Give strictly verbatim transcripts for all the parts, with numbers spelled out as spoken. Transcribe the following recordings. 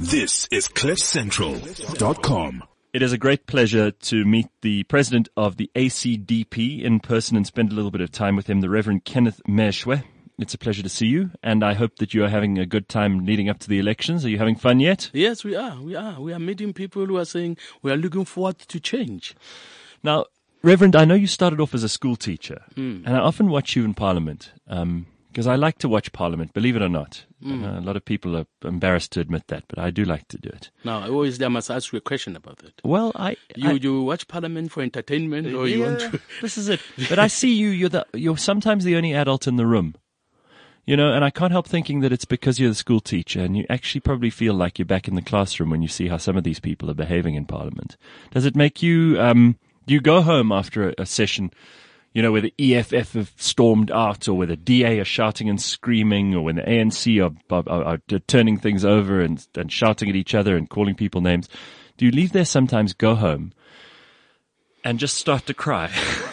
This is cliff central dot com. It is a great pleasure to meet the president of the A C D P in person and spend a little bit of time with him, the Reverend Kenneth Meshwe. It's a pleasure to see you, and I hope that you are having a good time leading up to the elections. Are you having fun yet? Yes, we are. We are. We are meeting people who are saying we are looking forward to change. Now, Reverend, I know you started off as a school teacher, Mm. and I often watch you in Parliament, um, because I like to watch Parliament, believe it or not. Mm. Uh, a lot of people are embarrassed to admit that, but I do like to do it. Now, I always I must ask you a question about that. Well, I... You I, you watch Parliament for entertainment, or you yeah, want to? This is it. But I see you, you're, the, you're sometimes the only adult in the room. You know, and I can't help thinking that it's because you're the school teacher and you actually probably feel like you're back in the classroom when you see how some of these people are behaving in Parliament. Does it make you, um, do you go home after a, a session, you know, where the E F F have stormed out, or where the D A are shouting and screaming, or when the A N C are, are, are, are turning things over and, and shouting at each other and calling people names? Do you leave there sometimes, go home, and just start to cry?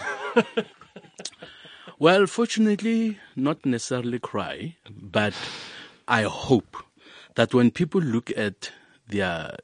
Well, fortunately, not necessarily cry, but I hope that when people look at their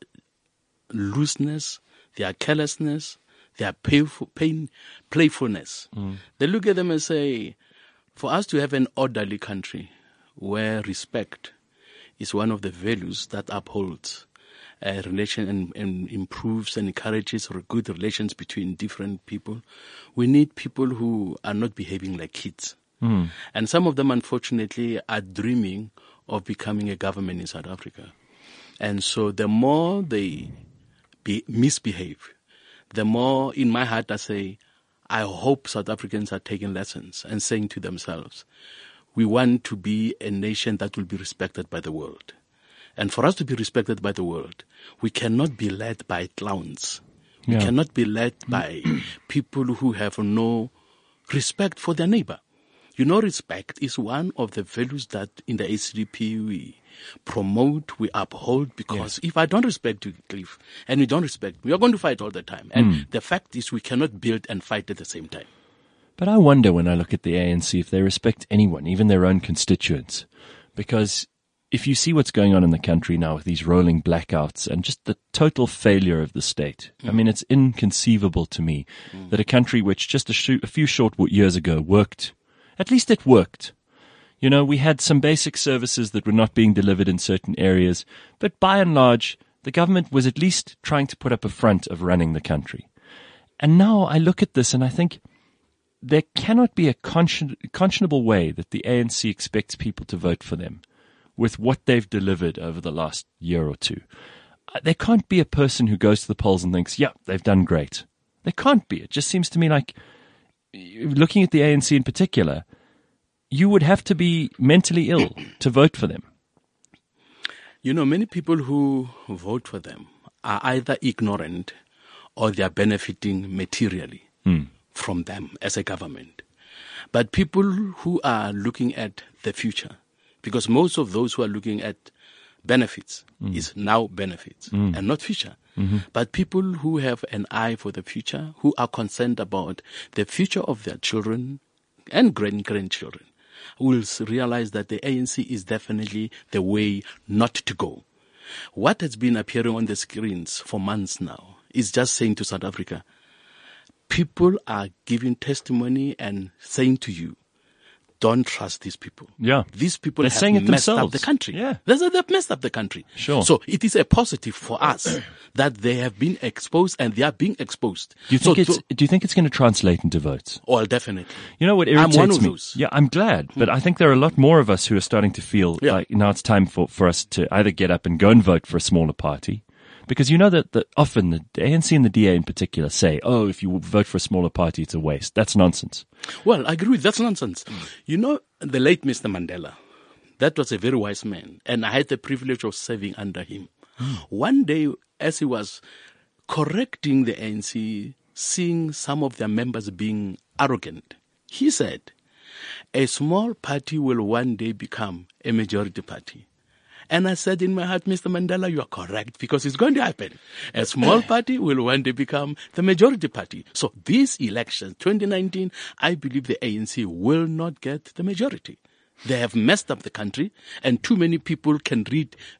looseness, their carelessness, their painful, pain, playfulness, mm. they look at them and say, for us to have an orderly country where respect is one of the values that upholds a relation and, and improves and encourages good relations between different people, we need people who are not behaving like kids. Mm. And some of them, unfortunately, are dreaming of becoming a government in South Africa. And so the more they be, misbehave, the more in my heart I say, I hope South Africans are taking lessons and saying to themselves, we want to be a nation that will be respected by the world. And for us to be respected by the world, we cannot be led by clowns. We yeah. cannot be led by people who have no respect for their neighbor. You know, respect is one of the values that in the A C D P we promote, we uphold, because yeah. if I don't respect you, Cliff, and you don't respect me, you're going to fight all the time. And mm. the fact is we cannot build and fight at the same time. But I wonder when I look at the A N C if they respect anyone, even their own constituents, because if you see what's going on in the country now with these rolling blackouts and just the total failure of the state, mm. I mean, it's inconceivable to me mm. that a country which just a, sh- a few short years ago worked, at least it worked. You know, we had some basic services that were not being delivered in certain areas, but by and large, the government was at least trying to put up a front of running the country. And now I look at this and I think there cannot be a conscien- conscionable way that the A N C expects people to vote for them with what they've delivered over the last year or two. There can't be a person who goes to the polls and thinks, yeah, they've done great. There can't be. It just seems to me like, looking at the A N C in particular, you would have to be mentally ill to vote for them. You know, many people who vote for them are either ignorant or they are benefiting materially mm. from them as a government. But people who are looking at the future, because most of those who are looking at benefits mm. is now benefits mm. and not future. Mm-hmm. But people who have an eye for the future, who are concerned about the future of their children and grand-grandchildren, will realize that the A N C is definitely the way not to go. What has been appearing on the screens for months now is just saying to South Africa, people are giving testimony and saying to you, don't trust these people. Yeah. These people They're have saying it messed themselves. up the country. Yeah. They've messed up the country. Sure. So it is a positive for us that they have been exposed and they are being exposed. Do you think so it's, to, do you think it's going to translate into votes? Well, definitely. You know what irritates I'm one of me? Those. Yeah, I'm glad. But I think there are a lot more of us who are starting to feel yeah. like now it's time for, for us to either get up and go and vote for a smaller party. Because you know that, that often the A N C and the D A in particular say, oh, if you vote for a smaller party, it's a waste. That's nonsense. Well, I agree with that's nonsense. Mm. You know, the late Mister Mandela, that was a very wise man. And I had the privilege of serving under him. Mm. One day, as he was correcting the A N C, seeing some of their members being arrogant, he said, a small party will one day become a majority party. And I said in my heart, Mister Mandela, you are correct, because it's going to happen. A small party will one day become the majority party. So these elections, twenty nineteen, I believe the A N C will not get the majority. They have messed up the country, and too many people can read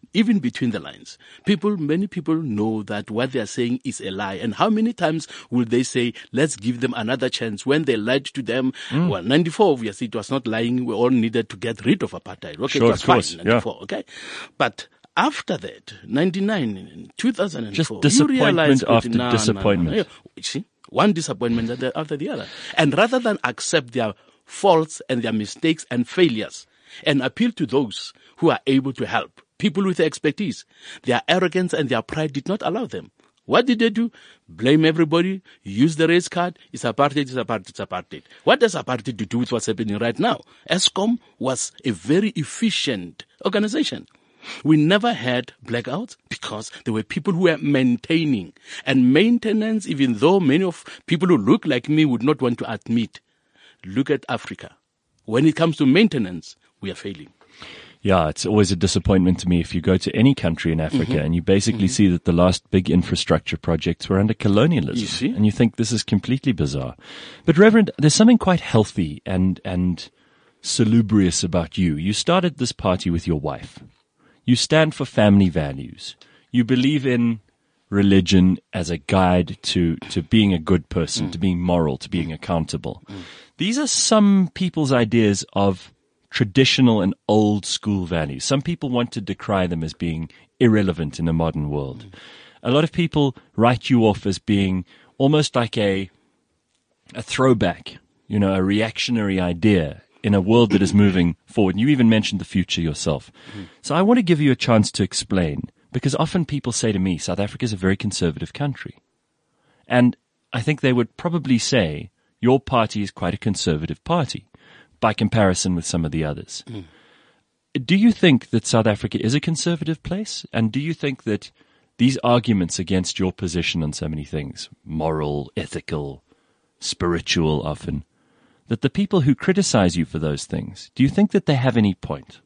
even between the lines, people, many people know that what they are saying is a lie. And how many times will they say, let's give them another chance when they lied to them? Mm. Well, ninety-four, obviously, it was not lying. We all needed to get rid of apartheid. Okay, sure, it was of course. fine, ninety-four, yeah. okay? But after that, ninety-nine, two thousand four, just disappointment realize, after no, disappointment. No, no. You see, one disappointment after the other. And rather than accept their faults and their mistakes and failures and appeal to those who are able to help, people with expertise, their arrogance and their pride did not allow them. What did they do? Blame everybody, use the race card. It's apartheid, it's apartheid, it's apartheid. What does apartheid do with what's happening right now? ESCOM was a very efficient organization. We never had blackouts because there were people who were maintaining. And maintenance, even though many of people who look like me would not want to admit, look at Africa. When it comes to maintenance, we are failing. Yeah, it's always a disappointment to me if you go to any country in Africa mm-hmm. and you basically mm-hmm. see that the last big infrastructure projects were under colonialism. You see? And you think this is completely bizarre. But Reverend, there's something quite healthy and, and salubrious about you. You started this party with your wife. You stand for family values. You believe in religion as a guide to, to being a good person, mm. to being moral, to being accountable. Mm. These are some people's ideas of traditional and old school values. Some people want to decry them as being irrelevant in a modern world. Mm. A lot of people write you off as being almost like a, a throwback, you know, a reactionary idea in a world that is moving forward. And you even mentioned the future yourself. Mm. So I want to give you a chance to explain, because often people say to me, South Africa is a very conservative country. And I think they would probably say your party is quite a conservative party by comparison with some of the others. Mm. Do you think that South Africa is a conservative place? And do you think that these arguments against your position on so many things, moral, ethical, spiritual often, that the people who criticize you for those things, do you think that they have any point?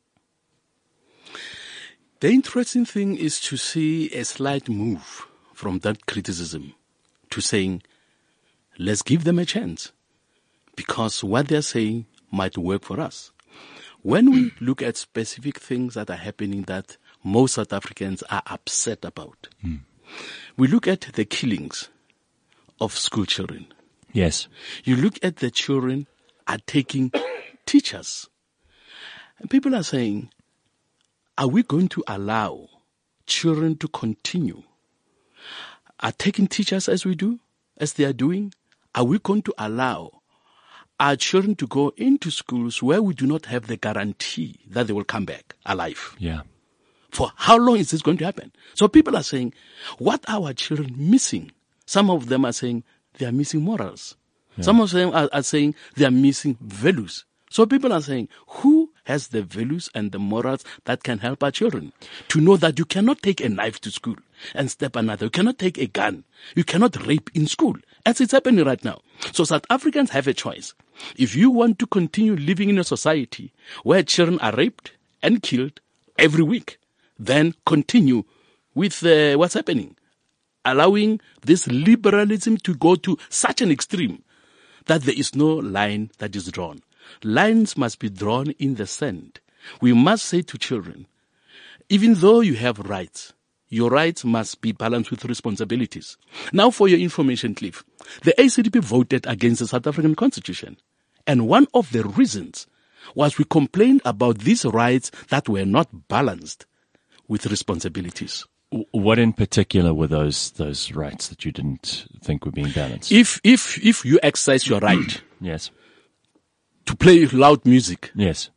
The interesting thing is to see a slight move from that criticism to saying, let's give them a chance, because what they're saying might work for us. When we look at specific things that are happening that most South Africans are upset about, mm. we look at the killings of school children. Yes. You look at the children are taking teachers. And people are saying, are we going to allow children to continue are taking teachers as we do, as they are doing? Are we going to allow our children to go into schools where we do not have the guarantee that they will come back alive? Yeah. For how long is this going to happen? So people are saying, what are our children missing? Some of them are saying they are missing morals. Yeah. Some of them are, are saying they are missing values. So people are saying, who has the values and the morals that can help our children to know that you cannot take a knife to school and stab another? You cannot take a gun. You cannot rape in school, as it's happening right now. So South Africans have a choice. If you want to continue living in a society where children are raped and killed every week, then continue with uh, what's happening, allowing this liberalism to go to such an extreme that there is no line that is drawn. Lines must be drawn in the sand. We must say to children, even though you have rights, your rights must be balanced with responsibilities. Now for your information, Cliff, the A C D P voted against the South African Constitution. And one of the reasons was we complained about these rights that were not balanced with responsibilities. What in particular were those those rights that you didn't think were being balanced? If if if you exercise your right, yes, to play loud music, yes,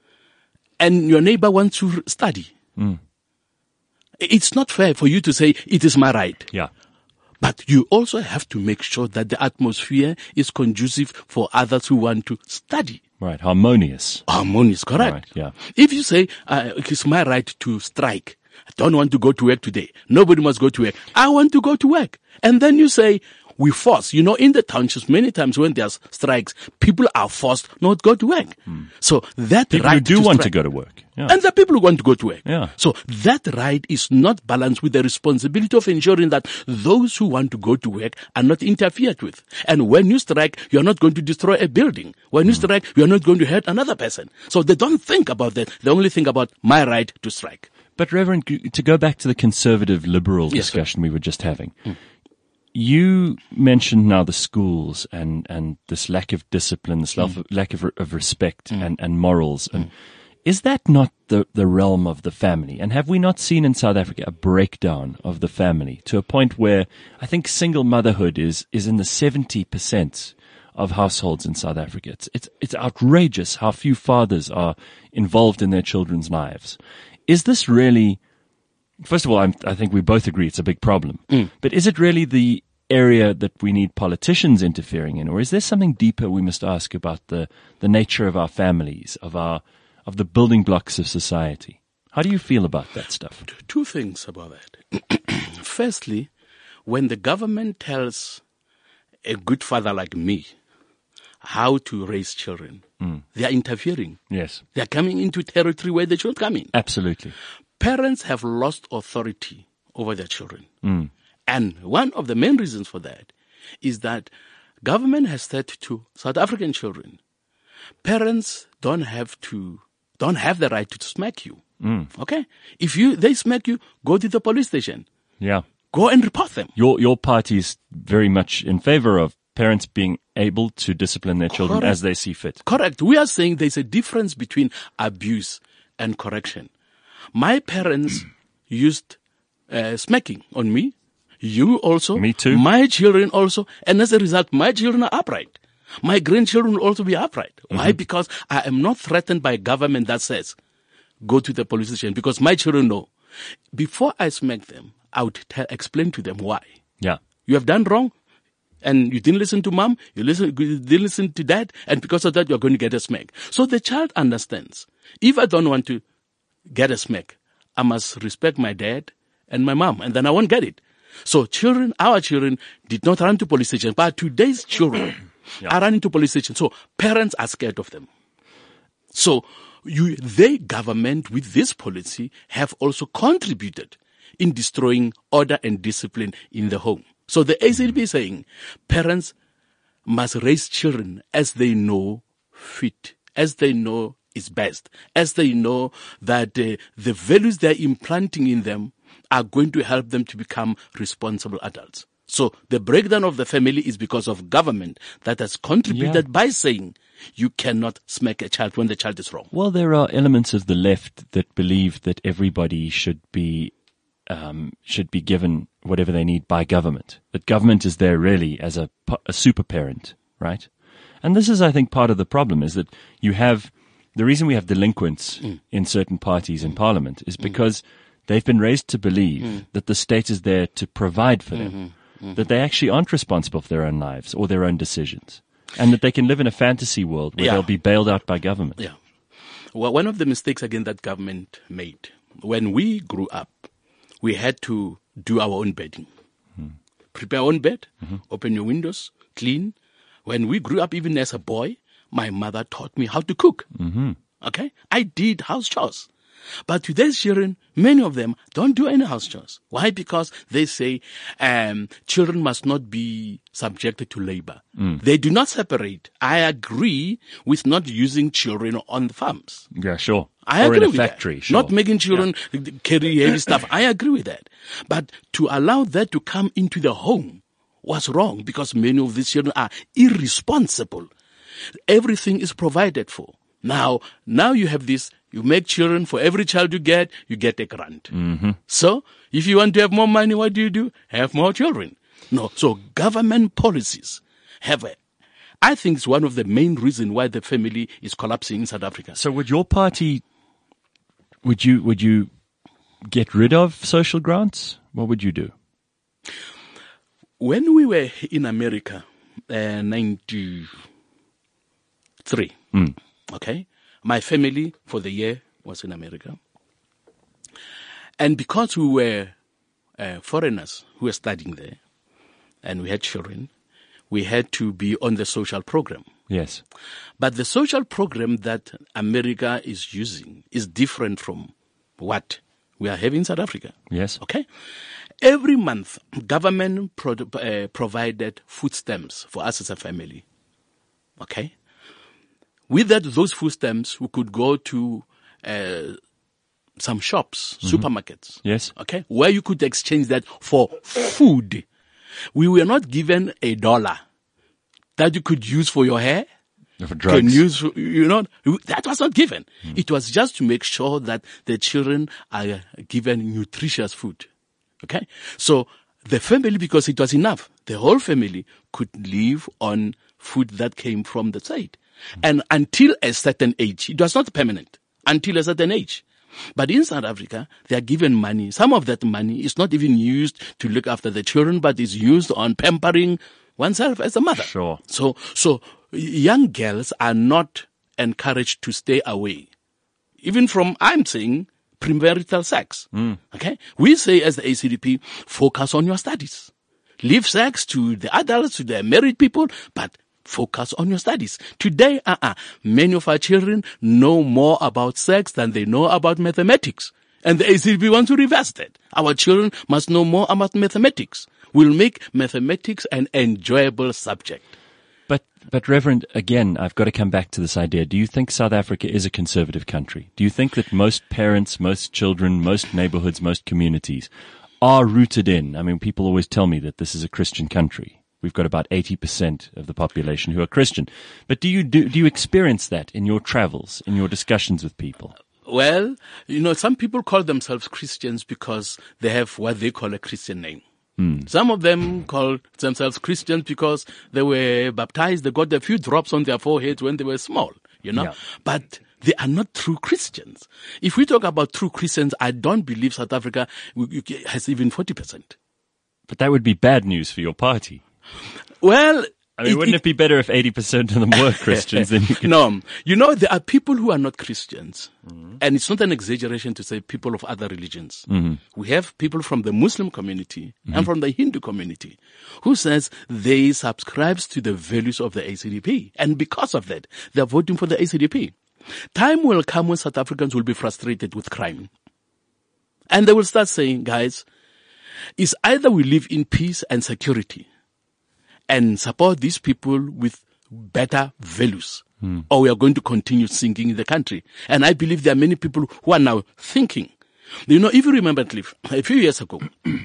and your neighbor wants to study, mm. it's not fair for you to say it is my right. Yeah. But you also have to make sure that the atmosphere is conducive for others who want to study. Right, harmonious. Harmonious, correct. Right, yeah. If you say, uh, it's my right to strike, I don't want to go to work today, nobody must go to work, I want to go to work. And then you say, we force. You know, in the townships, many times when there's strikes, people are forced not to go to work. Hmm. So that people right who do to want strike, to go to work. Yeah. And the people who want to go to work. Yeah. So that right is not balanced with the responsibility of ensuring that those who want to go to work are not interfered with. And when you strike, you're not going to destroy a building. When you hmm. strike, you're not going to hurt another person. So they don't think about that. They only think about my right to strike. But Reverend, to go back to the conservative liberal Yes, discussion we were just having, mm. you mentioned now the schools and, and this lack of discipline, this mm. lack of, of respect mm. and, and morals. And mm. is that not the, the realm of the family? And have we not seen in South Africa a breakdown of the family to a point where I think single motherhood is, is in the seventy percent of households in South Africa? It's, it's, it's outrageous how few fathers are involved in their children's lives. Is this really, first of all, I'm, I think we both agree it's a big problem, mm. but is it really the area that we need politicians interfering in, or is there something deeper we must ask about the, the nature of our families, of our, of the building blocks of society? How do you feel about that stuff? Two things about that. Firstly, when the government tells a good father like me how to raise children, mm. they are interfering. Yes. They are coming into territory where they should come in. Absolutely. Parents have lost authority over their children. Mm. And one of the main reasons for that is that government has said to South African children, parents don't have to, don't have the right to smack you. Mm. Okay? If you, they smack you, go to the police station. Yeah. Go and report them. Your, your party is very much in favor of parents being able to discipline their children Correct. as they see fit. Correct. We are saying there's a difference between abuse and correction. My parents used uh, smacking on me. You also. Me too. My children also. And as a result, my children are upright. My grandchildren will also be upright. Mm-hmm. Why? Because I am not threatened by a government that says, go to the police station. Because my children know. Before I smack them, I would tell, explain to them why. Yeah. You have done wrong. And you didn't listen to mom, you, listen, you didn't listen to dad, and because of that, you're going to get a smack. So the child understands. If I don't want to get a smack, I must respect my dad and my mom, and then I won't get it. So children, our children did not run to police station, but today's children yeah. are running to police station. So parents are scared of them. So you, they government with this policy have also contributed in destroying order and discipline in the home. So the A C D B is saying parents must raise children as they know fit, as they know is best, as they know that uh, the values they're implanting in them are going to help them to become responsible adults. So the breakdown of the family is because of government that has contributed yeah. by saying you cannot smack a child when the child is wrong. Well, there are elements of the left that believe that everybody should be Um, should be given whatever they need by government. That government is there really as a, a super parent, right? And this is, I think, part of the problem is that you have, the reason we have delinquents mm. in certain parties in parliament is because mm. they've been raised to believe mm. that the state is there to provide for them, mm-hmm. Mm-hmm. that they actually aren't responsible for their own lives or their own decisions, and that they can live in a fantasy world where yeah. they'll be bailed out by government. Yeah. Well, one of the mistakes, again, that government made, when we grew up, we had to do our own bedding. Hmm. Prepare our own bed, mm-hmm. open your windows, clean. When we grew up, even as a boy, my mother taught me how to cook. Mm-hmm. Okay? I did house chores. But today's children, many of them don't do any house chores. Why? Because they say um, children must not be subjected to labor. Mm. They do not separate. I agree with not using children on the farms. Yeah, sure. I or agree in a with factory, that. Sure. Not making children yeah. carry heavy stuff. I agree with that. But to allow that to come into the home was wrong because many of these children are irresponsible. Everything is provided for. Now, now you have this, you make children, for every child you get, you get a grant. Mm-hmm. So, if you want to have more money, what do you do? Have more children. No, so government policies have a, I think it's one of the main reasons why the family is collapsing in South Africa. So would your party, would you, would you get rid of social grants? What would you do? When we were in America, uh, ninety-three, mm. okay, my family for the year was in America. And because we were uh, foreigners who were studying there, and we had children, we had to be on the social program. Yes. But the social program that America is using is different from what we are having in South Africa. Yes. Okay? Every month, government pro- uh, provided food stamps for us as a family. Okay? With that, those food stamps, we could go to uh, some shops, Mm-hmm. supermarkets. Yes. Okay, where you could exchange that for food. We were not given a dollar that you could use for your hair. For Can drugs. use, you know, that was not given. It was just to make sure that the children are given nutritious food. Okay, so the family, because it was enough, the whole family could live on food that came from the state. And until a certain age, it was not permanent, until a certain age. But in South Africa, they are given money. Some of that money is not even used to look after the children, but is used on pampering oneself as a mother. Sure. So, so young girls are not encouraged to stay away, even from, I'm saying, premarital sex. Mm. Okay? We say as the A C D P, focus on your studies. Leave sex to the adults, to the married people, but focus on your studies. Today, uh-uh, many of our children know more about sex than they know about mathematics. And the A C D P wants to reverse that. Our children must know more about mathematics. We'll make mathematics an enjoyable subject. But, but Reverend, again, I've got to come back to this idea. Do you think South Africa is a conservative country? Do you think that most parents, most children, most neighborhoods, most communities are rooted in? I mean, people always tell me that this is a Christian country. We've got about eighty percent of the population who are Christian. But do you do, do you experience that in your travels, in your discussions with people? Well, you know, some people call themselves Christians because they have what they call a Christian name. Hmm. Some of them call themselves Christians because they were baptized. They got a few drops on their foreheads when they were small, you know. Yeah. But they are not true Christians. If we talk about true Christians, I don't believe South Africa has even forty percent. But that would be bad news for your party. Well, I mean, it- wouldn't it- it be better if eighty percent of them were Christians? Then you could... No, you know, there are people who are not Christians. And it's not an exaggeration to say people of other religions. We have people from the Muslim community and from the Hindu community who says they subscribes to the values of the A C D P. And because of that, they're voting for the A C D P. Time will come when South Africans will be frustrated with crime. And they will start saying, guys, it's either we live in peace and security and support these people with better values, Hmm. or we are going to continue sinking in the country. And I believe there are many people who are now thinking. You know, if you remember, Cliff, a few years ago,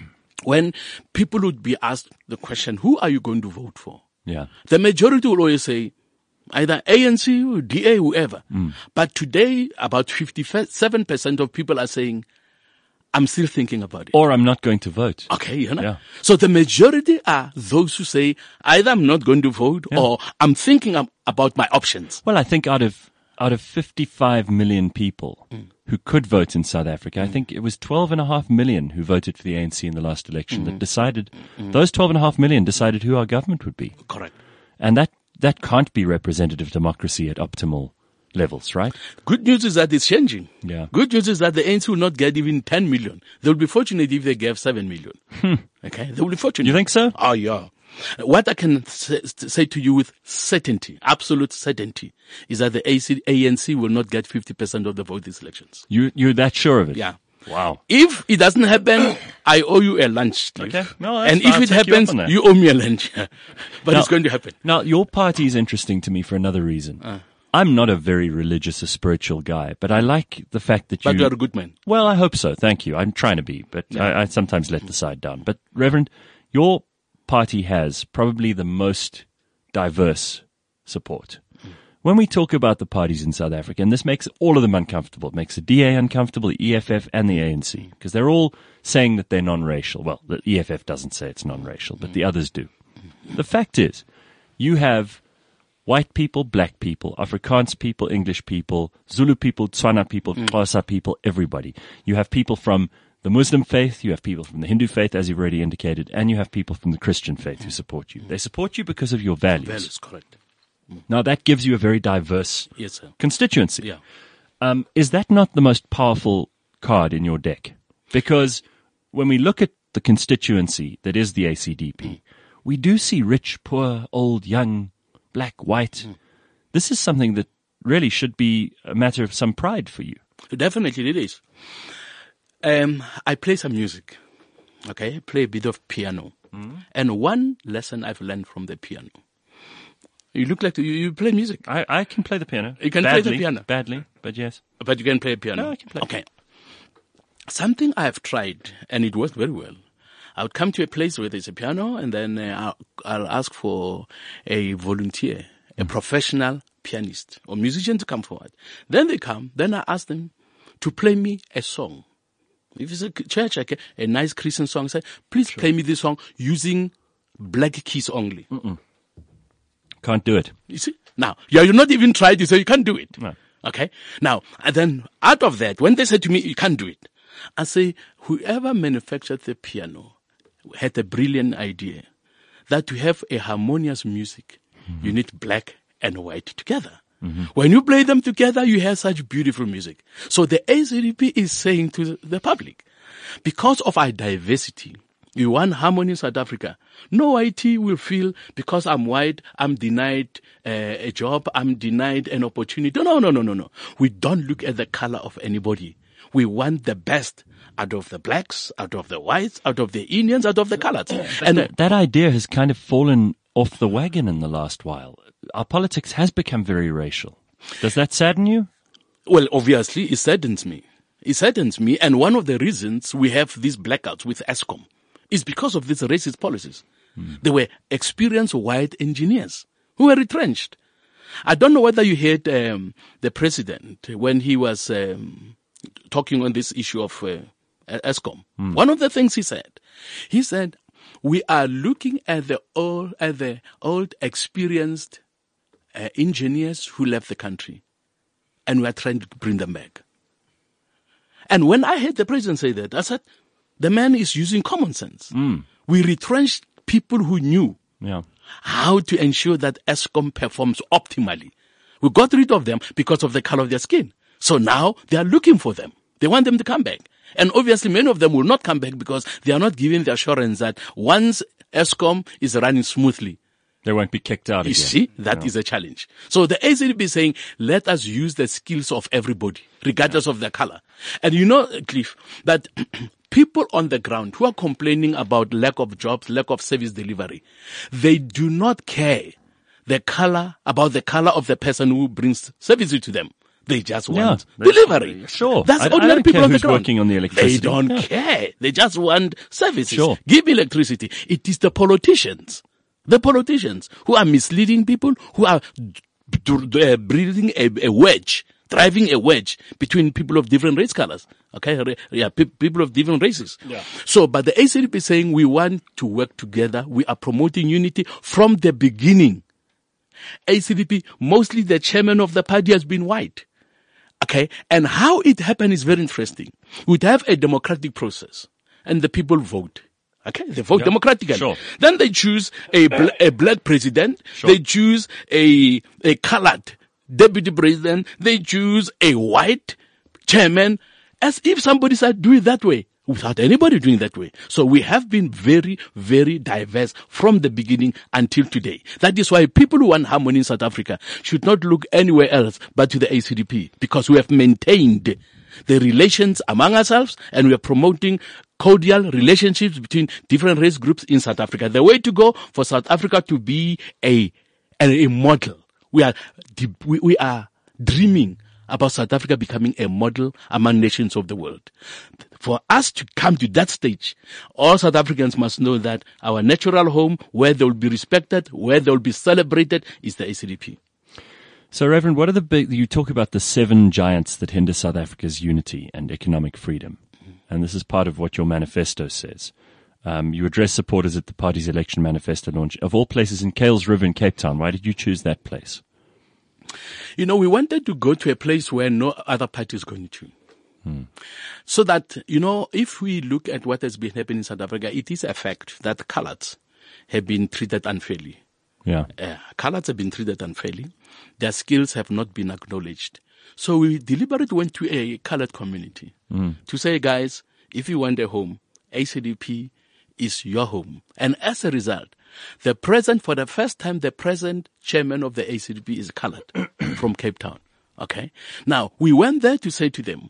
when people would be asked the question, who are you going to vote for? Yeah. The majority will always say either A N C, or D A, whoever. But today, about fifty-seven percent of people are saying, I'm still thinking about it. Or I'm not going to vote. Okay, you know. Yeah. So the majority are those who say either I'm not going to vote or I'm thinking ab- about my options. Well, I think out of out of fifty-five million people who could vote in South Africa, I think it was twelve and a half million who voted for the A N C in the last election that decided, those twelve and a half million decided who our government would be. Correct. And that, that can't be representative democracy at optimal levels, right? Good news is that it's changing. Yeah. Good news is that the A N C will not get even ten million. They'll be fortunate if they gave seven million. Okay? They will be fortunate. You think so? Oh, yeah. What I can say, say to you with certainty, absolute certainty, is that the A N C will not get fifty percent of the vote these elections. You, you're that sure of it? Yeah. Wow. If it doesn't happen, I owe you a lunch, Steve. Okay. No, that's and fine. if I'll it take you up happens, on that. you, owe me a lunch. But Now- it's going to happen. Now, your party is interesting to me for another reason. Uh. I'm not a very religious or spiritual guy, but I like the fact that you... But you are a good man. Well, I hope so. Thank you. I'm trying to be, but I, I sometimes let the side down. But Reverend, your party has probably the most diverse support. When we talk about the parties in South Africa, and this makes all of them uncomfortable. It makes the D A uncomfortable, the E F F and the A N C, because they're all saying that they're non-racial. Well, the E F F doesn't say it's non-racial, but the others do. The fact is, you have white people, black people, Afrikaans people, English people, Zulu people, Tswana people, Xhosa people, everybody. You have people from the Muslim faith, you have people from the Hindu faith, as you've already indicated, and you have people from the Christian faith who support you. They support you because of your values. That is correct. Now, that gives you a very diverse Yes, sir. constituency. Yeah. Um, is that not the most powerful card in your deck? Because when we look at the constituency that is the A C D P, we do see rich, poor, old, young, black, white. This is something that really should be a matter of some pride for you. Definitely it is. Um, I play some music. Okay, play a bit of piano. And one lesson I've learned from the piano. You look like you, you play music, I, I can play the piano. You can play the Badly, piano? Badly, but yes. but you can play piano. No, I can play. Okay. something I've tried, and it worked very well. I would come to a place where there's a piano, and then uh, I'll, I'll ask for a volunteer, a professional pianist or musician to come forward. Then they come, then I ask them to play me a song. If it's a church, like a, a nice Christian song, say, please sure. play me this song using black keys only. Mm-mm. Can't do it. You see? Now, yeah, you're not even tried it, so you can't do it. No. Okay? Now, and then out of that, when they say to me, you can't do it, I say, whoever manufactured the piano had a brilliant idea that to have a harmonious music, mm-hmm. you need black and white together. Mm-hmm. When you play them together, you hear such beautiful music. So the A C D P is saying to the public, because of our diversity, we want harmony in South Africa. No white will feel because I'm white, I'm denied uh, a job, I'm denied an opportunity. No, no, no, no, no. We don't look at the color of anybody. We want the best out of the blacks, out of the whites, out of the Indians, out of the colors. And that, that idea has kind of fallen off the wagon in the last while. Our politics has become very racial. Does that sadden you? Well, obviously, it saddens me. It saddens me. And one of the reasons we have these blackouts with Eskom is because of these racist policies. Hmm. They were experienced white engineers who were retrenched. I don't know whether you heard um, the president when he was um, talking on this issue of uh, Eskom. Hmm. One of the things he said, he said, we are looking at the old, at the old experienced uh, engineers who left the country, and we are trying to bring them back. And when I heard the president say that, I said, the man is using common sense. Mm. We retrenched people who knew yeah. how to ensure that Eskom performs optimally. We got rid of them because of the color of their skin. So now they are looking for them. They want them to come back. And obviously many of them will not come back because they are not given the assurance that once Eskom is running smoothly, they won't be kicked out you again. You see, that no. is a challenge. So the A C D P is saying, let us use the skills of everybody, regardless yeah. of their color. And you know, Cliff, that people on the ground who are complaining about lack of jobs, lack of service delivery, they do not care the color, about the color of the person who brings services to them. They just want yeah, delivery. Sure. That's I, ordinary I don't people care on the who's ground. Working on the electricity. They don't yeah. care. They just want services. Sure. Give electricity. It is the politicians. The politicians who are misleading people, who are uh, breathing a, a wedge, driving a wedge between people of different race colors. Okay, yeah, pe- people of different races. Yeah. So, but the A C D P is saying we want to work together. We are promoting unity from the beginning. A C D P, mostly the chairman of the party has been white. Okay, and how it happened is very interesting. We'd have a democratic process, and the people vote. Okay, they vote yeah, democratically. Sure. Then they choose a bl- a black president. Sure. They choose a a colored deputy president. They choose a white chairman. As if somebody said, do it that way, without anybody doing that way. So we have been very, very diverse from the beginning until today. That is why people who want harmony in South Africa should not look anywhere else but to the A C D P, because we have maintained the relations among ourselves and we are promoting cordial relationships between different race groups in South Africa. The way to go for South Africa to be a, a, a model. We are, we, we are dreaming about South Africa becoming a model among nations of the world. For us to come to that stage, all South Africans must know that our natural home, where they will be respected, where they will be celebrated, is the A C D P. So, Reverend, what are the big, you talk about the seven giants that hinder South Africa's unity and economic freedom. And this is part of what your manifesto says. Um, you address supporters at the party's election manifesto launch, of all places in Kuils River in Cape Town. Why did you choose that place? You know, we wanted to go to a place where no other party is going to. Hmm. So that, you know, if we look at what has been happening in South Africa, it is a fact that colours have been treated unfairly. Yeah. Uh, colours have been treated unfairly. Their skills have not been acknowledged. So we deliberately went to a coloured community mm. to say, guys, if you want a home, A C D P is your home. And as a result, the present, for the first time, the present chairman of the A C D P is coloured from Cape Town. Okay. Now, we went there to say to them,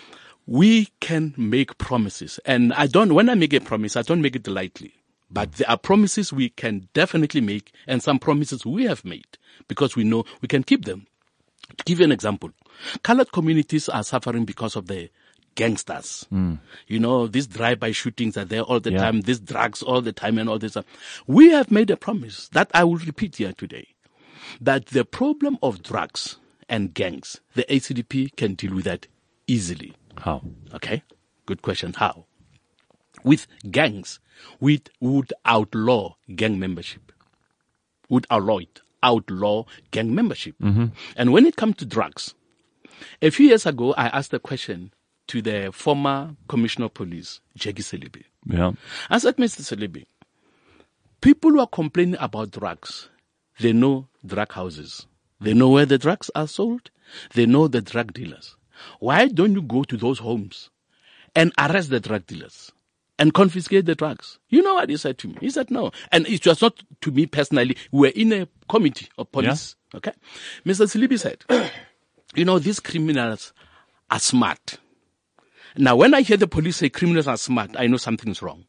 we can make promises. And I don't, when I make a promise, I don't make it lightly. But there are promises we can definitely make, and some promises we have made because we know we can keep them. To give you an example, colored communities are suffering because of the gangsters. Mm. You know, these drive-by shootings are there all the Yeah. time, these drugs all the time and all this stuff. We have made a promise that I will repeat here today, that the problem of drugs and gangs, the A C D P can deal with that easily. How? Okay? Good question. How? With gangs, we would outlaw gang membership. Would outlaw it. Outlaw gang membership. Mm-hmm. And when it comes to drugs, a few years ago, I asked a question to the former Commissioner of Police, Jackie Selebi. Yeah. I said, Mister Selebi, people who are complaining about drugs, they know drug houses. They know where the drugs are sold. They know the drug dealers. Why don't you go to those homes and arrest the drug dealers and confiscate the drugs? You know what he said to me? He said no. And it was not to me personally. We were in a committee of police. Yeah. Okay. Mister Selebi said, you know, these criminals are smart. Now, when I hear the police say criminals are smart, I know something's wrong.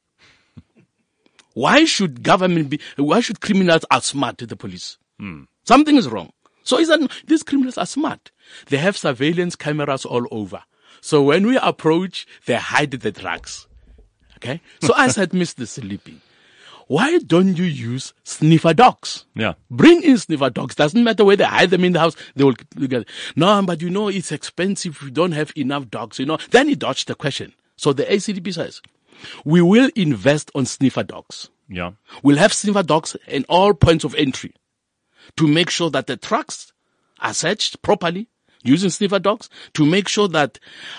Why should government be, why should criminals outsmart the police? Hmm. Something is wrong. So he said, these criminals are smart. They have surveillance cameras all over. So when we approach, they hide the drugs. Okay? So I said, Mister Selebi, why don't you use sniffer dogs? Yeah. Bring in sniffer dogs. Doesn't matter where they hide them in the house. They will look at it. No, but you know, it's expensive. We don't have enough dogs, you know. Then he dodged the question. So the A C D P says, we will invest on sniffer dogs. Yeah. We'll have sniffer dogs in all points of entry to make sure that the trucks are searched properly using sniffer dogs, to make sure that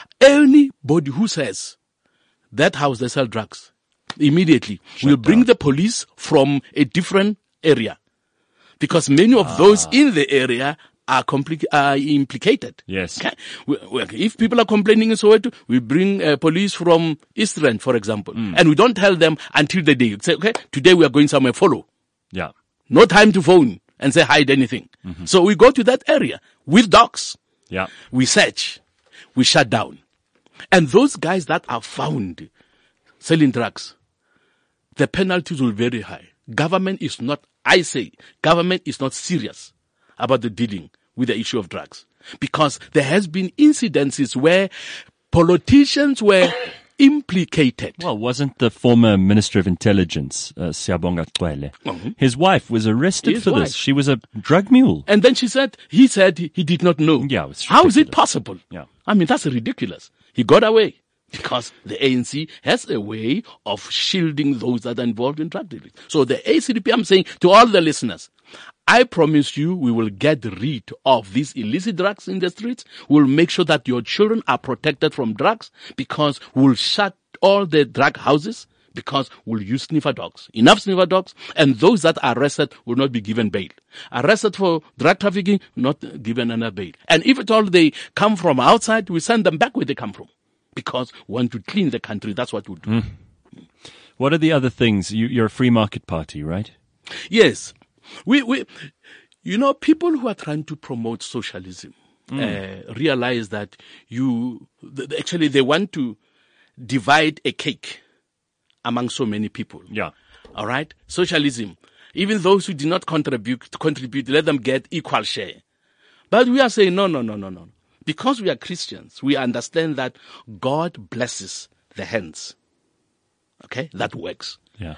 anybody who says that house they sell drugs, immediately we'll bring the police from a different area, because many of ah. those in the area are, compli- are implicated. Yes. Okay? Well, if people are complaining in Soweto, we bring uh, police from East Rand, for example, mm. and we don't tell them until the day. You say, okay, today we are going somewhere, follow. Yeah. No time to phone and say hide anything. Mm-hmm. So we go to that area with dogs. Yeah. We search. We shut down. And those guys that are found selling drugs, the penalties will be very high. Government is not, I say, government is not serious about the dealing with the issue of drugs. Because there has been incidences where politicians were implicated. Well, wasn't the former Minister of Intelligence, uh, Siyabonga Cwele, mm-hmm. his wife was arrested his for wife. this. She was a drug mule. And then she said, he said he, he did not know. Yeah, it was How is it possible? Yeah. I mean, that's ridiculous. He got away because the A N C has a way of shielding those that are involved in drug dealing. So the A C D P, I'm saying to all the listeners, I promise you we will get rid of these illicit drugs in the streets. We'll make sure that your children are protected from drugs, because we'll shut all the drug houses, because we'll use sniffer dogs. Enough sniffer dogs, and those that are arrested will not be given bail. Arrested for drug trafficking, not given another bail. And if at all they come from outside, we send them back where they come from, because we want to clean the country. That's what we'll do. Mm. What are the other things? You, you're a free market party, right? Yes. We, we, you know, people who are trying to promote socialism mm. uh, realize that you, th- actually they want to divide a cake among so many people. Yeah. All right? Socialism. Even those who did not contribute, contribute, let them get equal share. But we are saying, no, no, no, no, no. Because we are Christians, we understand that God blesses the hands. Okay? That works. Yeah.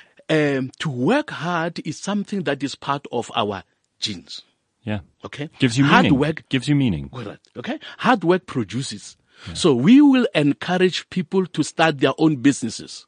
Um, to work hard is something that is part of our genes. Yeah. Okay? Gives you hard meaning. Work, Gives you meaning. Correct. Okay? Hard work produces. Yeah. So we will encourage people to start their own businesses.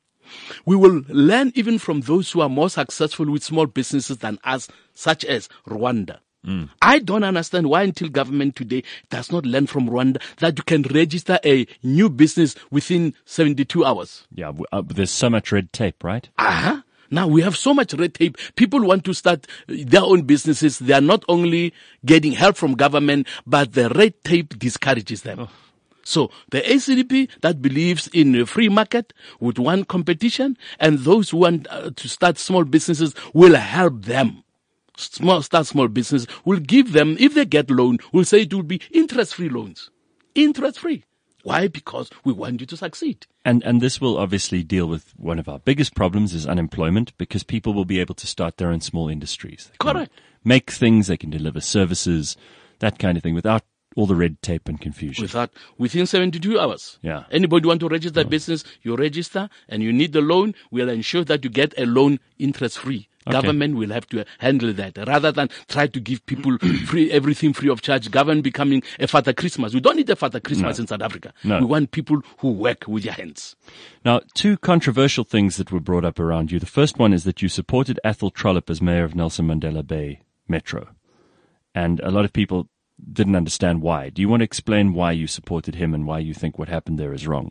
We will learn even from those who are more successful with small businesses than us, such as Rwanda. Mm. I don't understand why until government today does not learn from Rwanda that you can register a new business within seventy-two hours. Yeah, uh, there's so much red tape, right? Uh-huh. Now we have so much red tape. People want to start their own businesses. They are not only getting help from government, but the red tape discourages them. Oh. So the A C D P that believes in a free market would want competition, and those who want uh, to start small businesses will help them. Small, start small business, will give them, if they get loan, we'll say it will be interest-free loans. Interest-free. Why? Because we want you to succeed. And and this will obviously deal with one of our biggest problems is unemployment, because people will be able to start their own small industries. They Correct. Make things, they can deliver services, that kind of thing, without all the red tape and confusion. Without, within seventy-two hours. Yeah. Anybody want to register a business, you register and you need the loan, we'll ensure that you get a loan interest free. Okay. Government will have to handle that rather than try to give people free, everything free of charge. Government becoming a Father Christmas. We don't need a Father Christmas No. in South Africa. No. We want people who work with their hands. Now, two controversial things that were brought up around you. The first one is that you supported Athol Trollip as mayor of Nelson Mandela Bay Metro. And a lot of people didn't understand why. Do you want to explain why you supported him and why you think what happened there is wrong?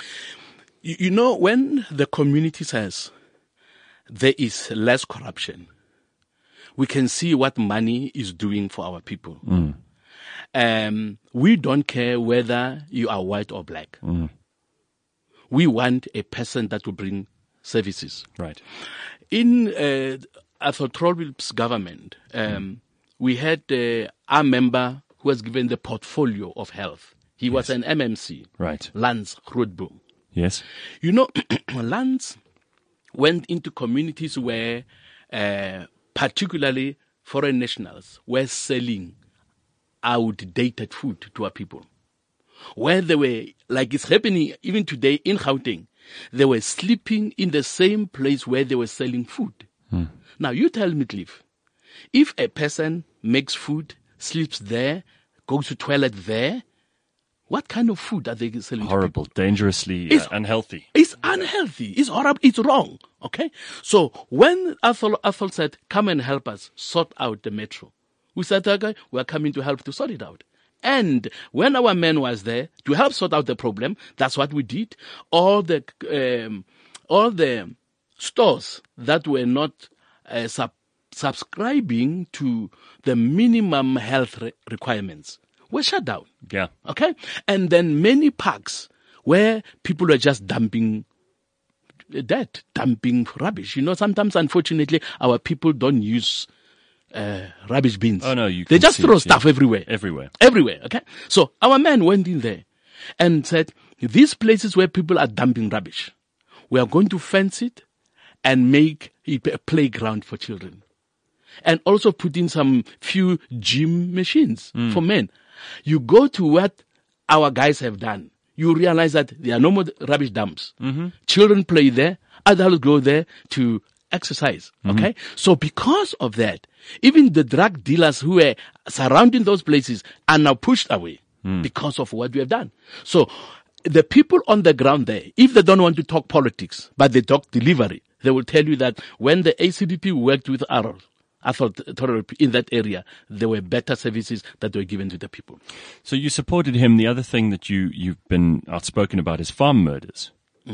You, you know, when the community says there is less corruption, we can see what money is doing for our people. Mm. Um, we don't care whether you are white or black. Mm. We want a person that will bring services. Right. In uh, Athol Trollip's government, um, we had uh, our member who was given the portfolio of health. He was an M M C. Right. Lance Grootboom. Yes. You know, Lance went into communities where uh, particularly foreign nationals were selling outdated food to our people. Where they were, like it's happening even today in Gauteng, they were sleeping in the same place where they were selling food. Hmm. Now you tell me, Cliff, if a person makes food, sleeps there, goes to toilet there, what kind of food are they selling Horrible, to people? dangerously uh, It's- unhealthy. It's unhealthy. It's horrible. It's wrong. Okay? So when Athol, Athol said, come and help us sort out the metro, we said, okay, we're coming to help to sort it out. And when our man was there to help sort out the problem, that's what we did. All the, um, all the stores that were not uh, sub- subscribing to the minimum health re- requirements were shut down. Yeah. Okay? And then many parks where people are just dumping dirt, dumping rubbish. You know, sometimes, unfortunately, our people don't use uh, rubbish bins. Oh, no, you They can just see throw it, stuff yeah. everywhere. Everywhere. Everywhere, okay? So our man went in there and said, these places where people are dumping rubbish, we are going to fence it and make it a playground for children. And also put in some few gym machines for men. You go to what our guys have done, you realize that there are no more rubbish dumps. Mm-hmm. Children play there, adults go there to exercise. Okay? So because of that, even the drug dealers who were surrounding those places are now pushed away because of what we have done. So the people on the ground there, if they don't want to talk politics, but they talk delivery, they will tell you that when the A C D P worked with Athol, Athol in that area, there were better services that were given to the people. So you supported him. The other thing that you, you've been outspoken about is farm murders.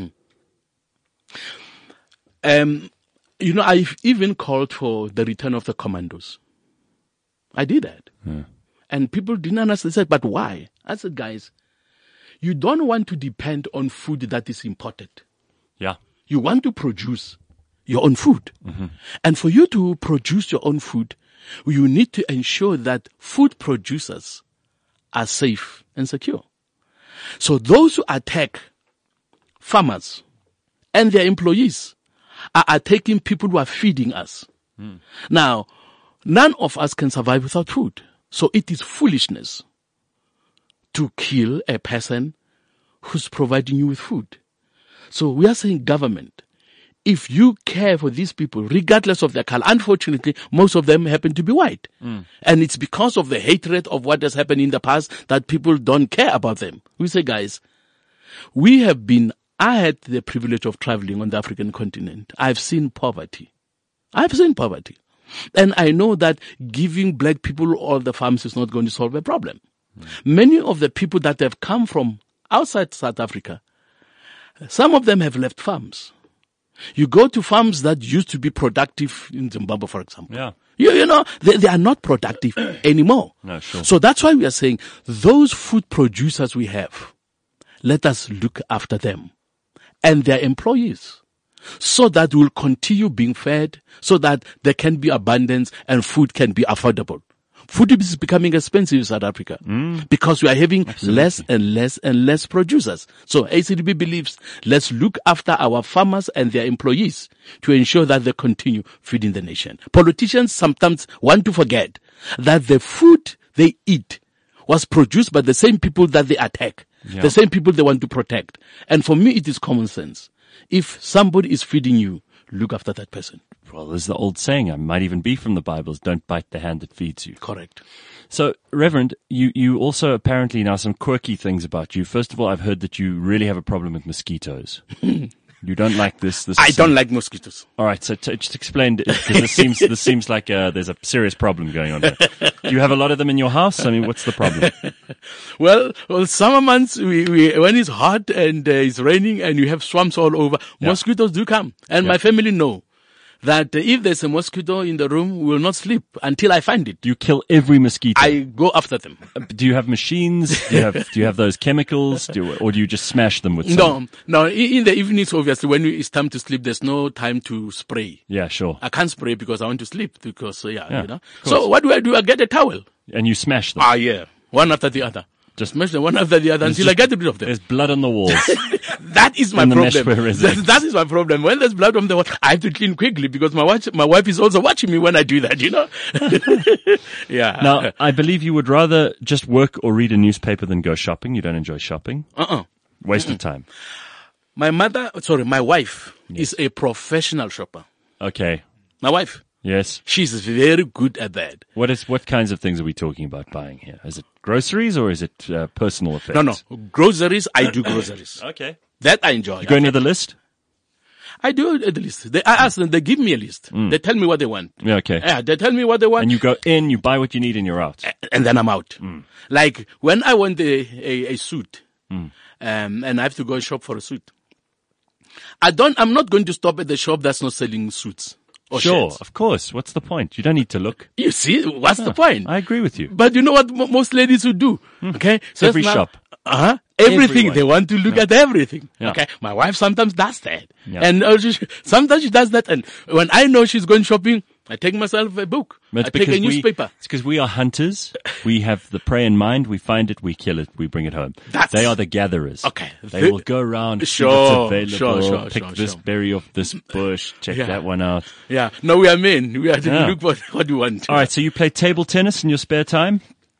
Um, you know, I've even called for the return of the commandos. I did that. And people didn't understand. They said, but why? I said, guys, you don't want to depend on food that is imported. Yeah. You want to produce your own food. And for you to produce your own food, you need to ensure that food producers are safe and secure. So those who attack farmers and their employees are attacking people who are feeding us. Now, none of us can survive without food. So it is foolishness to kill a person who's providing you with food. So we are saying, government, if you care for these people, regardless of their color, unfortunately, most of them happen to be white. Mm. And it's because of the hatred of what has happened in the past that people don't care about them. We say, guys, we have been, I had the privilege of traveling on the African continent. I've seen poverty. I've seen poverty. And I know that giving black people all the farms is not going to solve a problem. Mm. Many of the people that have come from outside South Africa, some of them have left farms. You go to farms that used to be productive in Zimbabwe, for example. Yeah. You, you know, they, they are not productive anymore. No, sure. So that's why we are saying those food producers we have, let us look after them and their employees so that we'll continue being fed, so that there can be abundance and food can be affordable. Food is becoming expensive in South Africa mm. because we are having Absolutely. less and less and less producers. So A C D B believes let's look after our farmers and their employees to ensure that they continue feeding the nation. Politicians sometimes want to forget that the food they eat was produced by the same people that they attack, Yeah. the same people they want to protect. And for me, it is common sense. If somebody is feeding you, look after that person. Well, there's the old saying, it might even be from the Bibles, don't bite the hand that feeds you. Correct. So, Reverend, you, you also apparently now some quirky things about you. First of all, I've heard that you really have a problem with mosquitoes. You don't like this. this I is- don't like mosquitoes. All right, so t- just explain, because this seems this seems like uh, there's a serious problem going on here. Do you have a lot of them in your house? I mean, what's the problem? Well, well, summer months, we, we, when it's hot and uh, it's raining and you have swamps all over, Yeah. mosquitoes do come. And Yeah. my family know that uh, if there's a mosquito in the room, we will not sleep until I find it. You kill every mosquito. I go after them. Do you have machines? Do you have do you have those chemicals? Do you, or do you just smash them with some? No, no, in in the evenings, obviously, when it's time to sleep, there's no time to spray. Yeah, sure. I can't spray because I want to sleep because, uh, yeah, Yeah, you know. of course. So what do I do? I get a towel. And you smash them. Ah, yeah. One after the other. Just- Smash them one after the other until I just- get rid of them. There's blood on the walls. That is my in the problem. Meshwe residence. That, that is my problem. When there's blood on the wall, I have to clean quickly because my wife, my wife is also watching me when I do that, you know? Yeah. Now, I believe you would rather just work or read a newspaper than go shopping. You don't enjoy shopping. Uh-uh. Waste of time. My mother, sorry, my wife is a professional shopper. Okay. My wife, Yes. she's very good at that. What is what kinds of things are we talking about buying here? Is it groceries or is it uh, personal effects? No, no. Groceries, I do groceries. Okay. That I enjoy. You go into the list? I do the list. They, I ask them, they give me a list. They tell me what they want. Yeah, okay. Yeah, they tell me what they want. And you go in, you buy what you need, and you're out. and then I'm out. Like when I want a, a, a suit, um, and I have to go shop for a suit. I don't, I'm not going to stop at the shop that's not selling suits or Sure, shirts. of course. What's the point? You don't need to look. You see, what's the point? I agree with you. But you know what mo- most ladies would do? Okay. So Every now- shop. Uh-huh. Everything. Everyone. They want to look at everything. Yeah. Okay. My wife sometimes does that. Yeah. And uh, she, sometimes she does that. And when I know she's going shopping, I take myself a book. It's I take a because we- newspaper. It's because we are hunters. We have the prey in mind. We find it. We kill it. We bring it home. That's- they are the gatherers. Okay. They The- will go around. see Sure, what's available, sure, sure, pick sure, this sure. berry off this bush. Check Yeah. that one out. Yeah. No, we are men. We are to Yeah. look for what we want. All right. So you play table tennis in your spare time?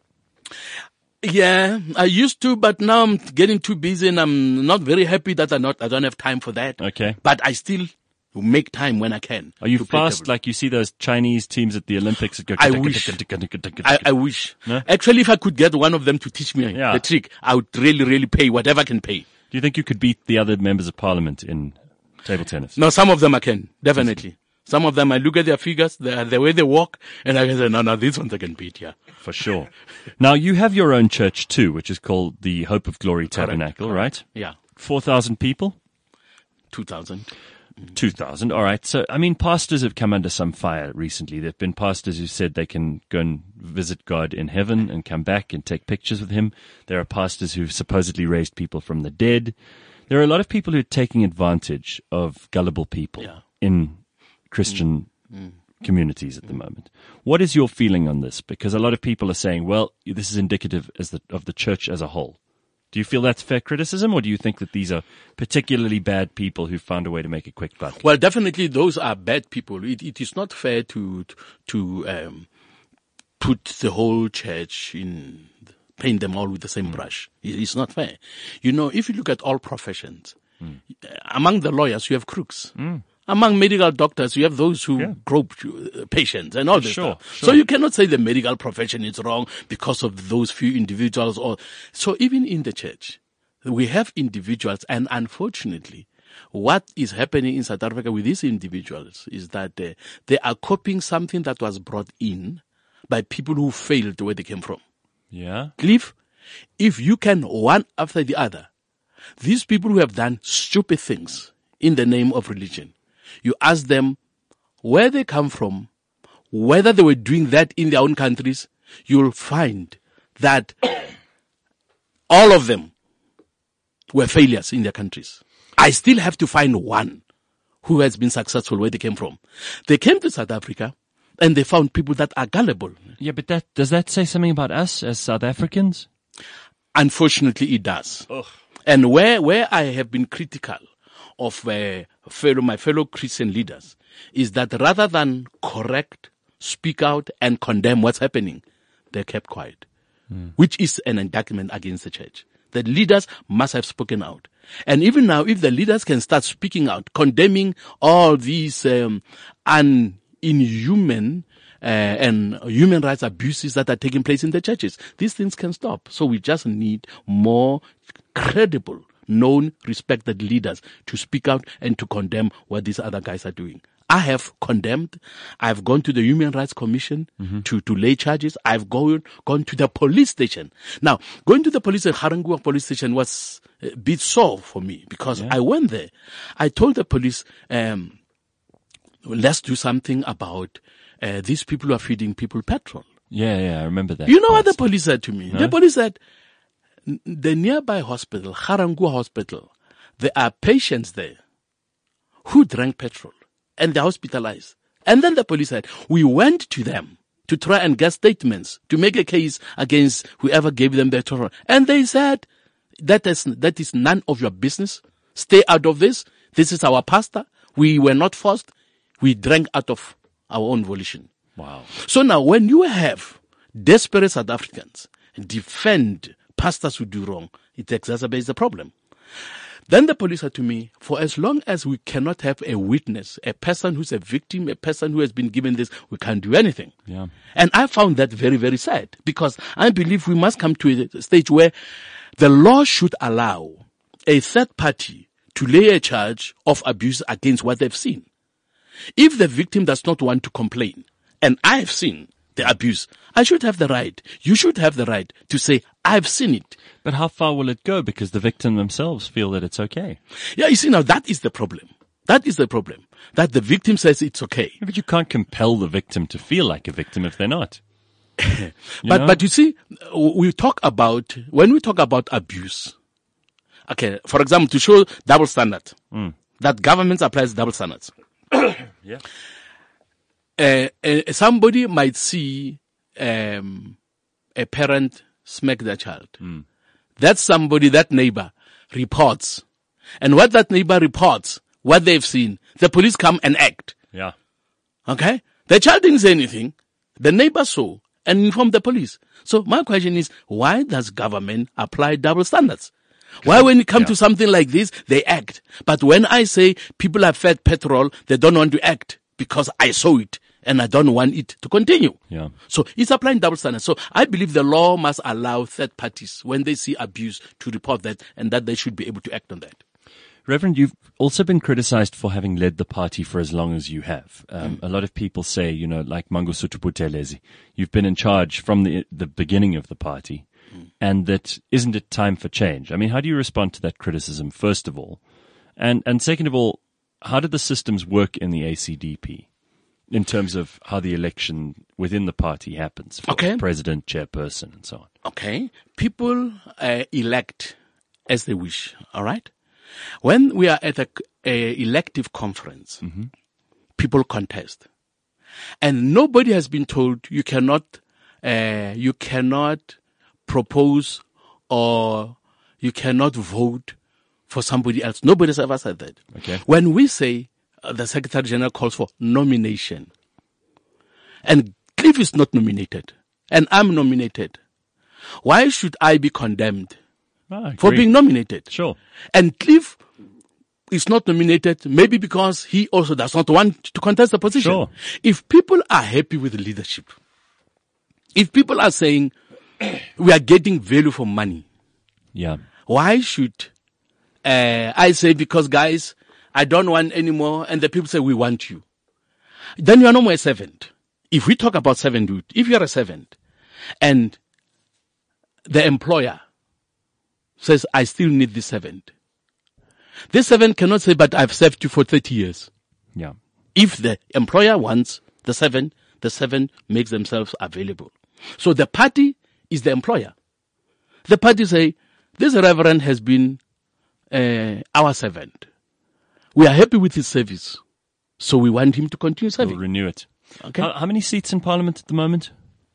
Yeah, I used to, but now I'm getting too busy and I'm not very happy that I not, I don't have time for that. Okay. But I still make time when I can. Are you to play fast table. like you see those Chinese teams at the Olympics that go? I wish. I, I wish. No? Actually, if I could get one of them to teach me Yeah. the trick, I would really, really pay whatever I can pay. Do you think you could beat the other members of parliament in table tennis? No, some of them I can, definitely. Some of them, I look at their figures, the, the way they walk, and I can say, no, no, these ones I can beat, yeah. For sure. Now, you have your own church too, which is called the Hope of Glory Tabernacle, right? Yeah, four thousand people? two thousand. two thousand, all right. So, I mean, pastors have come under some fire recently. There have been pastors who said they can go and visit God in heaven and come back and take pictures with him. There are pastors who've supposedly raised people from the dead. There are a lot of people who are taking advantage of gullible people Yeah. in Christian communities at the moment. What is your feeling on this? Because a lot of people are saying, well, this is indicative as the, of the church as a whole. Do you feel that's fair criticism, or do you think that these are particularly bad people who found a way to make a quick buck? Well, definitely those are bad people. It, it is not fair to, to, um, put the whole church in, paint them all with the same brush. It- It's not fair. You know, if you look at all professions, among the lawyers, you have crooks. Among medical doctors, you have those who Yeah. grope uh, patients and all this Sure, stuff. sure. So you cannot say the medical profession is wrong because of those few individuals. Or so even in the church, we have individuals, and unfortunately, what is happening in South Africa with these individuals is that uh, they are copying something that was brought in by people who failed where they came from. Yeah? Cliff, if you can one after the other, these people who have done stupid things in the name of religion, you ask them where they come from, whether they were doing that in their own countries, you'll find that all of them were failures in their countries. I still have to find one who has been successful where they came from. They came to South Africa and they found people that are gullible. Yeah, but that does that say something about us as South Africans? Unfortunately, it does. And where, where I have been critical of uh, fellow, my fellow Christian leaders is that rather than correct, speak out, and condemn what's happening, they kept quiet. mm. which is an indictment against the church. The leaders must have spoken out. And even now, if the leaders can start speaking out, condemning all these um, un- inhuman uh, and human rights abuses that are taking place in the churches, these things can stop. So we just need more credible, known, respected leaders to speak out and to condemn what these other guys are doing. I have condemned. I've gone to the Human Rights Commission mm-hmm. to, to lay charges. I've gone, gone to the police station. Now, going to the police, the Ga-Rankuwa police station was a bit sore for me because yeah. I went there. I told the police, um, let's do something about uh, these people who are feeding people petrol. Yeah, yeah, I remember that. You know what the police said to me? No? The police said, the nearby hospital, Ga-Rankuwa Hospital, there are patients there who drank petrol. And they're hospitalized. And then the police said, we went to them to try and get statements, to make a case against whoever gave them the petrol. And they said, that is, that is none of your business. Stay out of this. This is our pastor. We were not forced. We drank out of our own volition. Wow. So now when you have desperate South Africans defend pastors who do wrong, it exacerbates the problem. Then the police said to me, for as long as we cannot have a witness, a person who's a victim, a person who has been given this, we can't do anything. Yeah. And I found that very, very sad because I believe we must come to a stage where the law should allow a third party to lay a charge of abuse against what they've seen. If the victim does not want to complain, and I have seen the abuse, I should have the right, you should have the right to say, I've seen it. But how far will it go? Because the victim themselves feel that it's okay. Yeah, you see, now that is the problem. That is the problem. That the victim says it's okay. Yeah, but you can't compel the victim to feel like a victim if they're not. but, know? but you see, we talk about, when we talk about abuse, okay, for example, to show double standard, mm. that government applies double standards. yeah. Uh, uh, somebody might see um, a parent smack their child. Mm. That somebody, that neighbor, reports. And what that neighbor reports, what they've seen, the police come and act. Yeah. Okay? The child didn't say anything. The neighbor saw and informed the police. So my question is, why does government apply double standards? Why when it comes yeah. to something like this, they act? But when I say people have fed petrol, they don't want to act because I saw it. And I don't want it to continue. Yeah. So it's applying double standards. So I believe the law must allow third parties, when they see abuse, to report that and that they should be able to act on that. Reverend, you've also been criticized for having led the party for as long as you have. Um, mm. A lot of people say, you know, like Mangosuthu Buthelezi, you've been in charge from the the beginning of the party, mm. and that isn't it time for change? I mean, how do you respond to that criticism, first of all? And, and second of all, how did the systems work in the A C D P? In terms of how the election within the party happens for okay. president, chairperson, and so on. Okay. People uh, elect as they wish, all right? When we are at a, a elective conference, mm-hmm. people contest. And nobody has been told you cannot, uh, you cannot propose or you cannot vote for somebody else. Nobody has ever said that. Okay. When we say, the Secretary General calls for nomination. And Cliff is not nominated. And I'm nominated. Why should I be condemned ah, for being nominated? Sure. And Cliff is not nominated maybe because he also does not want to contest the position. Sure. If people are happy with leadership, if people are saying we are getting value for money, yeah, why should uh, I say because guys, I don't want anymore, and the people say, we want you. Then you are no more a servant. If we talk about servanthood, if you are a servant, and the employer says, I still need this servant. This servant cannot say, but I've served you for thirty years. Yeah. If the employer wants the servant, the servant makes themselves available. So the party is the employer. The party say, this reverend has been uh, our servant. We are happy with his service, so we want him to continue serving. We'll renew it. Okay. How, how many seats in Parliament at the moment?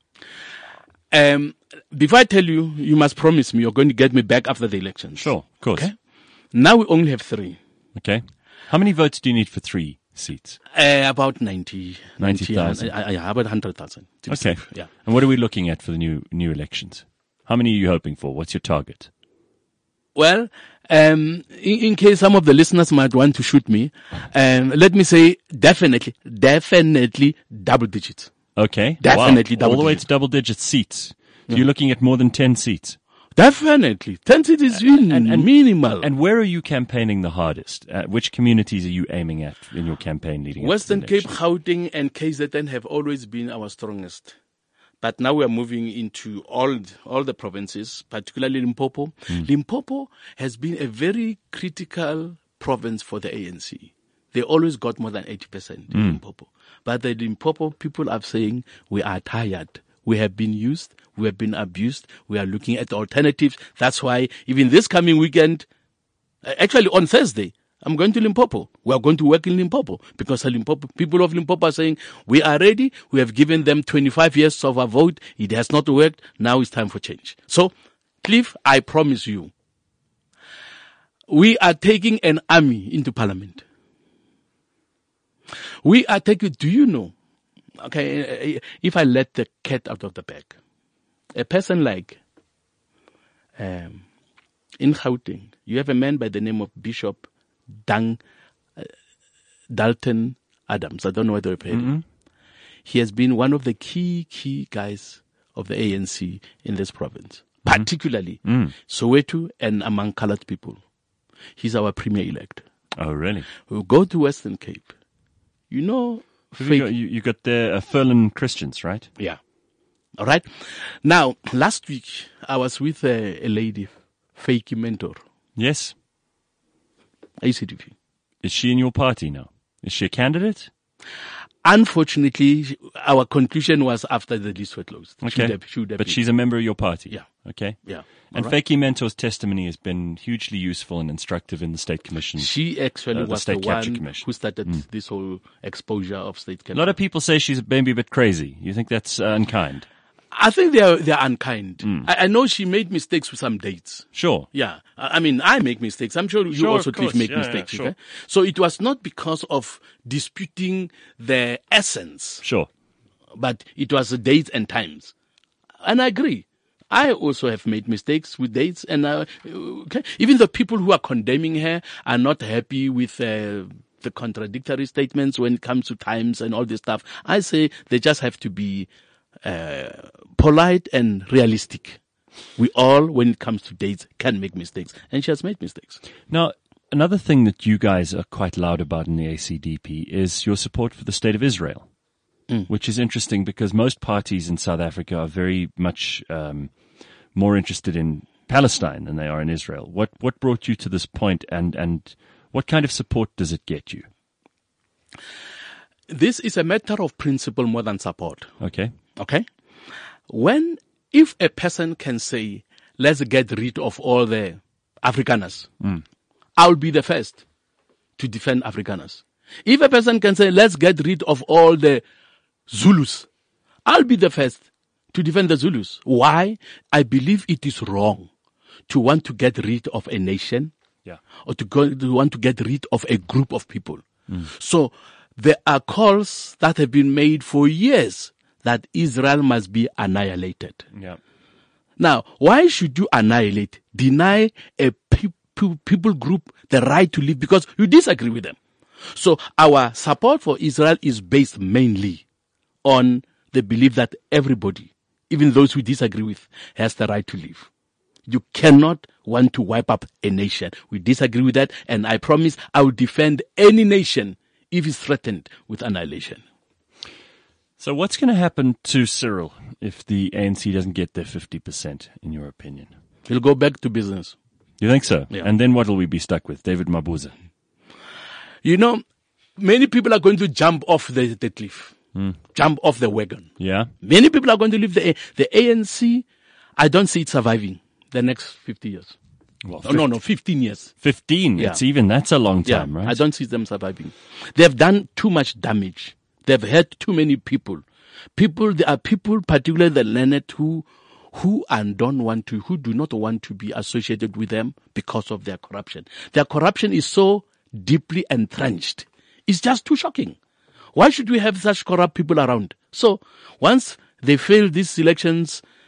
Um, before I tell you, you must promise me you're going to get me back after the elections. Sure, of course. Okay. Now we only have three. Okay. How many votes do you need for three seats? Uh, about ninety. ninety thousand. Uh, uh, yeah, about one hundred thousand. Okay. Yeah. And what are we looking at for the new new elections? How many are you hoping for? What's your target? Well, um, in, in case some of the listeners might want to shoot me, um, let me say definitely, definitely double digits. Okay. Definitely wow. double All the way digits. to double digit seats. So you're looking at more than ten seats. Definitely. ten seats is in, And- and- minimal. And where are you campaigning the hardest? Uh, which communities are you aiming at in your campaign leading Western up to the Cape, election? Gauteng, and K Z N have always been our strongest. But now we are moving into all all the provinces, particularly Limpopo. Limpopo has been a very critical province for the A N C. They always got more than eighty percent in Limpopo. But the Limpopo people are saying, we are tired. We have been used. We have been abused. We are looking at alternatives. That's why even this coming weekend, uh, actually on Thursday, I'm going to Limpopo. We are going to work in Limpopo because the Limpopo, people of Limpopo are saying, we are ready. We have given them twenty-five years of our vote. It has not worked. Now it's time for change. So, Cliff, I promise you, we are taking an army into parliament. We are taking, do you know, okay, if I let the cat out of the bag, a person like, um, in Gauteng, you have a man by the name of Bishop Dang, uh, Dalton Adams. I don't know whether you've heard him. He has been one of the key, key guys of the A N C in this province, particularly Soweto and among colored people. He's our premier elect. Oh, really? We'll go to Western Cape. You know, Who fake- You got, you, you got the uh, Furlan Christians, right? Yeah. All right. Now, last week, I was with a, a lady, Fakey Mentor, Yes. A C D P. Is she in your party now? Is she a candidate? Unfortunately, our conclusion was after the list was closed. She Okay. would have- she would have But been. she's a member of your party? Yeah. Okay. Yeah. And All right. Fakey Mentor's testimony has been hugely useful and instructive in the State Commission. She actually Uh, the was the State Capture one Commission. who started this whole exposure of state A capture. lot of people say she's maybe a bit crazy. You think that's uh, unkind? I think they are they are unkind. Hmm. I, I know she made mistakes with some dates. Sure. Yeah, I I mean, I make mistakes. I'm sure you Sure, also of Cliff, course. make Yeah, yeah, mistakes. sure. Okay? So it was not because of disputing the essence, Sure. but it was the dates and times. And I agree. I also have made mistakes with dates, and uh, okay. Even the people who are condemning her are not happy with uh, the contradictory statements when it comes to times and all this stuff. I say they just have to be uh, polite and realistic. We all, when it comes to dates, can make mistakes, and she has made mistakes. Now, another thing that you guys are quite loud about in the A C D P is your support for the State of Israel, which is interesting because most parties in South Africa are very much um, more interested in Palestine than they are in Israel. What what brought you to this point, and, and what kind of support does it get you? This is a matter of principle more than support. Okay. Okay? When, if a person can say, let's get rid of all the Afrikaners, I'll be the first to defend Afrikaners. If a person can say, let's get rid of all the Zulus, I'll be the first to defend the Zulus. Why? I believe it is wrong to want to get rid of a nation Yeah. or to, go, to want to get rid of a group of people. So there are calls that have been made for years that Israel must be annihilated. Yeah. Now, why should you annihilate, deny a pe- pe- people group the right to live because you disagree with them? So our support for Israel is based mainly on the belief that everybody, even those who disagree with, has the right to live. You cannot want to wipe up a nation. We disagree with that, and I promise I will defend any nation if it's threatened with annihilation. So what's going to happen to Cyril if the A N C doesn't get their fifty percent, in your opinion? He'll go back to business. You think so? Yeah. And then what will we be stuck with? David Mabuza. You know, many people are going to jump off the, the cliff, jump off the wagon. Yeah? Many people are going to leave the A- the A N C. I don't see it surviving the next fifty years. Well, Oh, no, no, fifteen years. fifteen. Yeah. It's even, that's a long time, yeah, right? I don't see them surviving. They've done too much damage. They've hurt too many people. People, there are people, particularly the learned, who, who and don't want to, who do not want to be associated with them because of their corruption. Their corruption is so deeply entrenched. It's just too shocking. Why should we have such corrupt people around? So, once they fail these elections,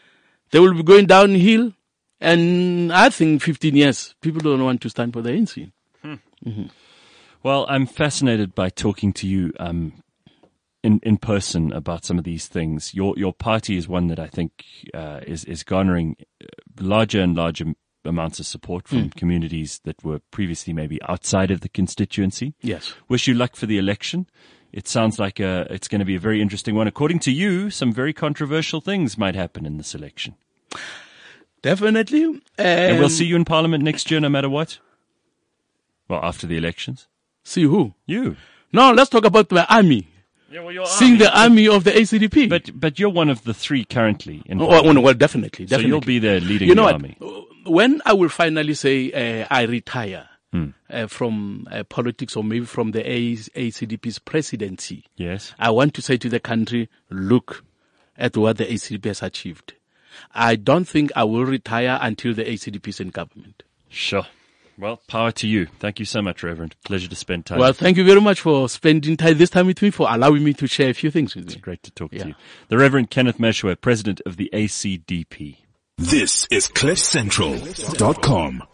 they will be going downhill. And I think fifteen years, people don't want to stand for the A N C. Hmm. Mm-hmm. Well, I'm fascinated by talking to you um, in in person about some of these things. Your your party is one that I think uh, is is garnering larger and larger amounts of support from mm. communities that were previously maybe outside of the constituency. Yes. Wish you luck for the election. It sounds like a, it's going to be a very interesting one. According to you, some very controversial things might happen in this election. Definitely. Um, and we'll see you in Parliament next year no matter what? Well, after the elections. See who? You. No, let's talk about the army. Yeah, well, your Seeing army. the army of the A C D P. But but you're one of the three currently in oh, Parliament. well, well, definitely, definitely. So you'll be there leading you know the what? army. When I will finally say uh, I retire hmm. uh, from uh, politics or maybe from the A C D P's presidency, yes, I want to say to the country, look at what the A C D P has achieved. I don't think I will retire until the A C D P is in government. Sure. Well, power to you. Thank you so much, Reverend. Pleasure to spend time. Well, thank you very much for spending time this time with me, for allowing me to share a few things with you. It's great to talk yeah. to you. The Reverend Kenneth Meshwe, President of the A C D P. This is cliff central dot com.